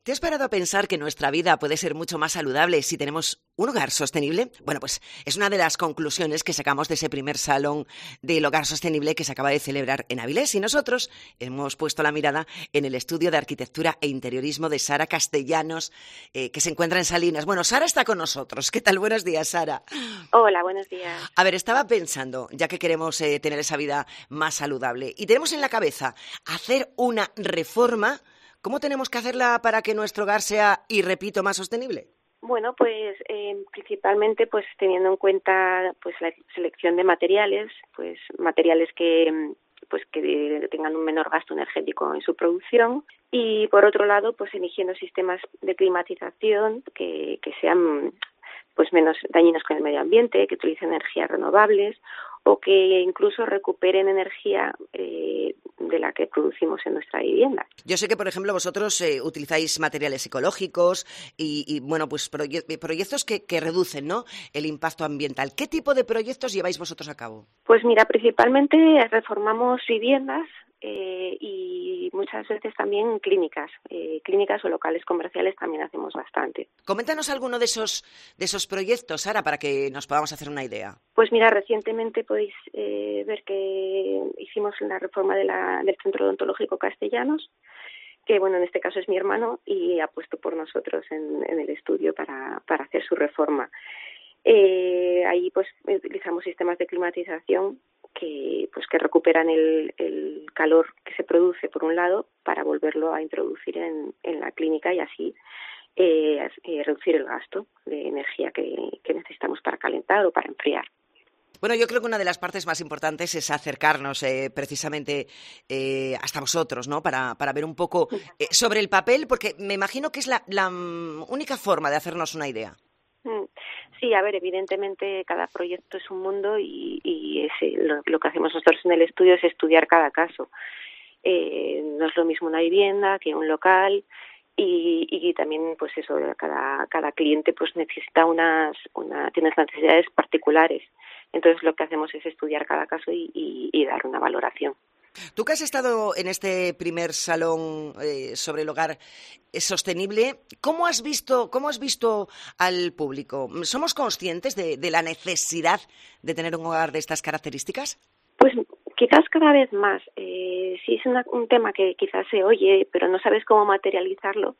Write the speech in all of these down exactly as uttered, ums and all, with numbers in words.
¿Te has parado a pensar que nuestra vida puede ser mucho más saludable si tenemos un hogar sostenible? Bueno, pues es una de las conclusiones que sacamos de ese primer salón del hogar sostenible que se acaba de celebrar en Avilés. Y nosotros hemos puesto la mirada en el estudio de arquitectura e interiorismo de Sara Castellanos, eh, que se encuentra en Salinas. Bueno, Sara está con nosotros. ¿Qué tal? Buenos días, Sara. Hola, buenos días. A ver, estaba pensando, ya que queremos eh, tener esa vida más saludable, y tenemos en la cabeza hacer una reforma. ¿Cómo tenemos que hacerla para que nuestro hogar sea, y repito, más sostenible? Bueno, pues eh, principalmente pues teniendo en cuenta pues la selección de materiales, pues materiales que pues que tengan un menor gasto energético en su producción, y por otro lado pues eligiendo sistemas de climatización que, que sean pues menos dañinos con el medio ambiente, que utilicen energías renovables o que incluso recuperen energía eh, de la que producimos en nuestra vivienda. Yo sé que, por ejemplo, vosotros eh, utilizáis materiales ecológicos y, y bueno, pues proye- proyectos que, que reducen, ¿no?, el impacto ambiental. ¿Qué tipo de proyectos lleváis vosotros a cabo? Pues mira, principalmente reformamos viviendas eh, y muchas veces también clínicas, eh, clínicas o locales comerciales también hacemos bastante. Coméntanos alguno de esos de esos proyectos, Sara, para que nos podamos hacer una idea. Pues mira, recientemente podéis eh, ver que hicimos la reforma de la, del Centro Odontológico Castellanos, que bueno, en este caso es mi hermano y ha puesto por nosotros en, en el estudio para, para hacer su reforma. Eh, ahí pues utilizamos sistemas de climatización que pues que recuperan el, el calor que se produce por un lado para volverlo a introducir en, en la clínica y así eh, eh, reducir el gasto de energía que, que necesitamos para calentar o para enfriar. Bueno, yo creo que una de las partes más importantes es acercarnos eh, precisamente eh, hasta vosotros, ¿no?, para, para ver un poco eh, sobre el papel, porque me imagino que es la, la mm, única forma de hacernos una idea. Sí, a ver, evidentemente cada proyecto es un mundo y, y ese, lo, lo que hacemos nosotros en el estudio es estudiar cada caso. Eh, no es lo mismo una vivienda que un local y, y también, pues eso, cada, cada cliente pues necesita unas, una, tiene unas necesidades particulares. Entonces lo que hacemos es estudiar cada caso y, y, y dar una valoración. Tú que has estado en este primer salón eh, sobre el hogar sostenible, ¿cómo has visto, cómo has visto al público? ¿Somos conscientes de, de la necesidad de tener un hogar de estas características? Pues quizás cada vez más. Eh, sí es una, un tema que quizás se oye, pero no sabes cómo materializarlo.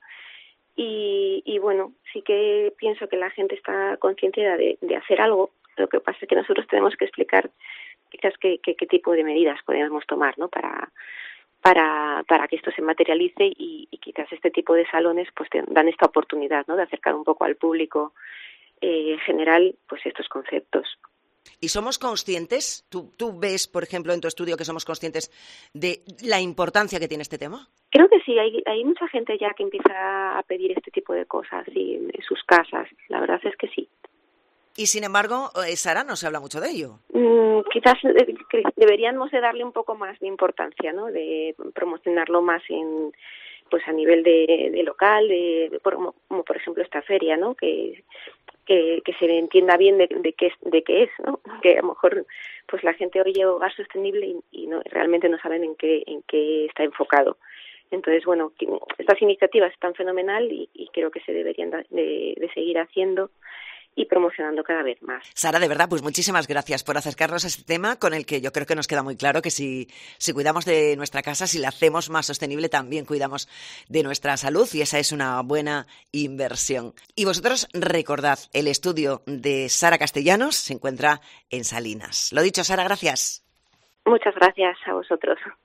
Y, y bueno, sí que pienso que la gente está consciente de, de hacer algo. Lo que pasa es que nosotros tenemos que explicar quizás qué, qué, qué tipo de medidas podemos tomar, ¿no?, para para para que esto se materialice y, y quizás este tipo de salones pues te dan esta oportunidad, ¿no?, de acercar un poco al público eh, en general pues estos conceptos. ¿Y somos conscientes? ¿Tú, ¿Tú ves, por ejemplo, en tu estudio que somos conscientes de la importancia que tiene este tema? Creo que sí, hay, hay mucha gente ya que empieza a pedir este tipo de cosas sí, en, en sus casas. La verdad es que sí. Y sin embargo, eh, Sara, no se habla mucho de ello. Mm, quizás eh, deberíamos de darle un poco más de importancia, ¿no?, de promocionarlo más en pues a nivel de, de local, de, de como, como por ejemplo esta feria, ¿no?, que que, que se entienda bien de, de qué es, de qué es, ¿no?, que a lo mejor pues la gente oye hogar sostenible y, y no realmente no saben en qué en qué está enfocado. Entonces, bueno, estas iniciativas están fenomenal y, y creo que se deberían de, de seguir haciendo y promocionando cada vez más. Sara, de verdad, pues muchísimas gracias por acercarnos a este tema con el que yo creo que nos queda muy claro que si, si cuidamos de nuestra casa, si la hacemos más sostenible, también cuidamos de nuestra salud y esa es una buena inversión. Y vosotros recordad, el estudio de Sara Castellanos se encuentra en Salinas. Lo dicho, Sara, gracias. Muchas gracias a vosotros.